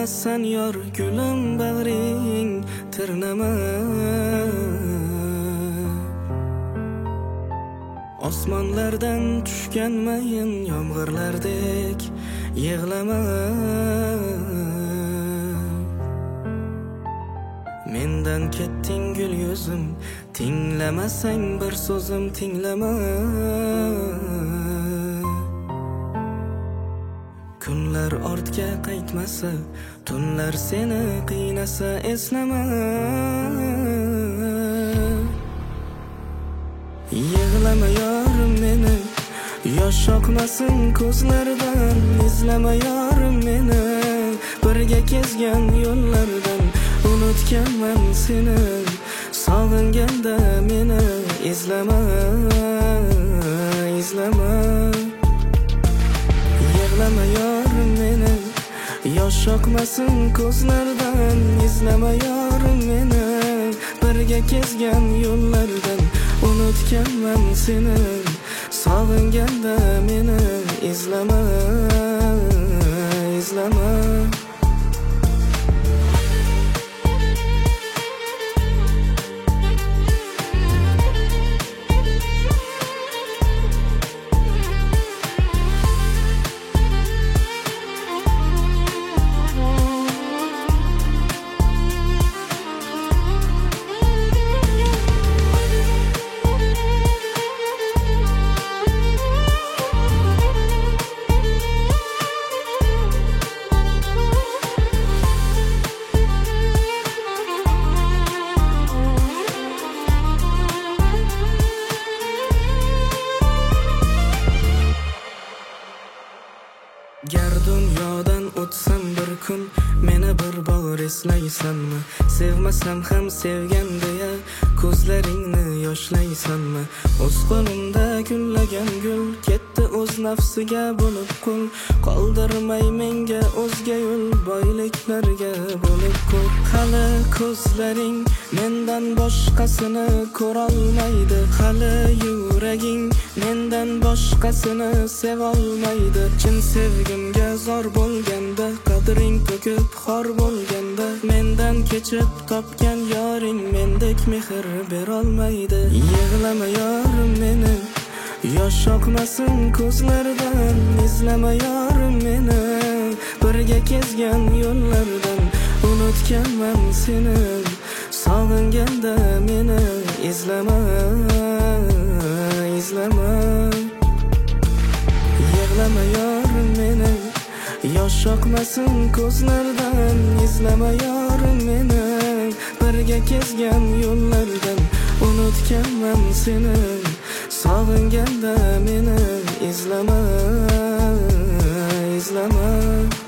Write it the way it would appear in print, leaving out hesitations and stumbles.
sen yor gülüm bag'ring tirnama. Osmonlardan tushgan mayin yomg'irlardek yig'lama. Mendan ketding gul yuzim, tinglamasang bir so'zim tinglama. Kunlar ortga qaytmasa, tunlar seni qiynasa eslama. Yig'lama yorim meni, yosh oqmasin ko'zlardan. Izlama yorim meni, birga kezgan yo'llardan. Unutganman seni, sog'inganda meni. Izlama, izlama. Yig'lama yorim meni, yosh oqmasin ko'zlardan. Izlama yorim meni, birga kezgan yo'llardan. Unutganman seni, sog'inganda meni. Izlama, izlama. Gar dunyodan o'tsam bir kun, meni bir bor eslaysanmi? Sevmasam ham sevgan deya ko'zlaringni yoshlaysanmi? O'z qo'limda gullagan gul ketdi o'z nafsiga bo'lib qul. Qoldirmay menga o'zga yo'l, boyliklarga bo'lib ko'r. Hali ko'zlaring mendan boshqasini ko'rolmaydi. Hali yuraging mendan boshqasini sevolmaydi. Chin sevgimga zor bo'lganda, qadring to'kib xor bo'lganda, mendan kechib topgan yoring mendek mehr berolmaydi. Yig'lama yorim meni, yosh oqmasin ko'zlardan. Izlama yorim meni, birga kezgan yo'llardan. Unutganman seni, sog'inganda meni. Izlama, izlama. Yig'lama yorim meni, yosh oqmasin ko'zlardan. Izlama yorim meni, birga kezgan yo'llardan. Unutganman seni, sog'inganda meni. Izlama, izlama.